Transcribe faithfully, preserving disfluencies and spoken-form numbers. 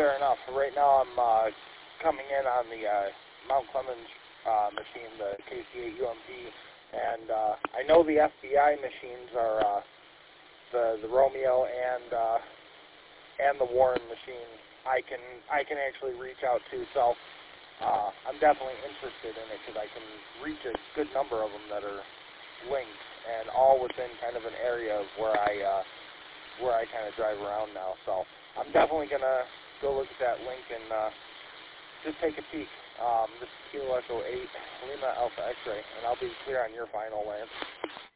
fair enough. Right now I'm uh, coming in on the uh, Mount Clemens uh, machine, the K C eight U M P, and uh, I know the F B I machines are uh, the the Romeo and uh, and the Warren machine. I can I can actually reach out to, so uh, I'm definitely interested in it because I can reach a good number of them that are linked and all within kind of an area of where I uh, where I kind of drive around now. So I'm definitely gonna go look at that link and uh, just take a peek. Um, this is Kilo Echo eight Lima Alpha X-ray, and I'll be clear on your final, Lance.